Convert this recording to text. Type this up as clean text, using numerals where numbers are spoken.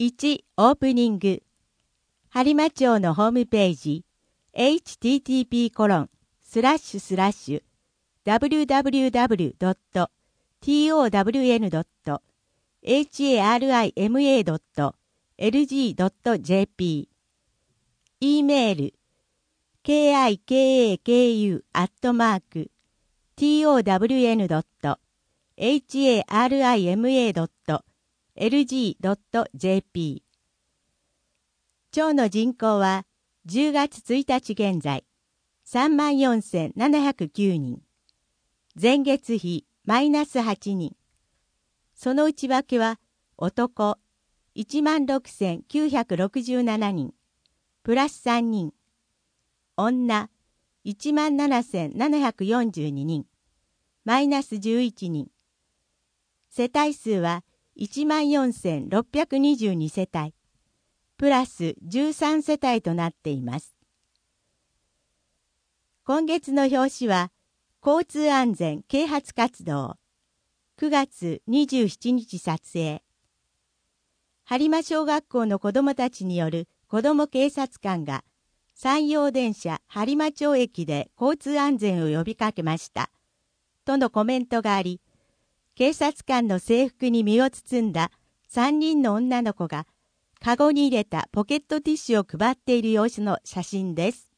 1、オープニング。播磨町のホームページ、http://www.towna.harima.lg.jp。 E メール、kikaku@town.harima.lg.jp。 町の人口は10月1日現在 34,709 人。前月比マイナス8人。その内訳は男 16,967 人。プラス3人。女 17,742 人。マイナス11人。世帯数は 14,622 世帯。プラス13世帯となっています。今月の表紙は、交通安全啓発活動。9月27日撮影。播磨小学校の子どもたちによる子ども警察官が、山陽電車播磨町駅で交通安全を呼びかけました。とのコメントがあり、警察官の制服に身を包んだ3人の女の子が、カゴに入れたポケットティッシュを配っている様子の写真です。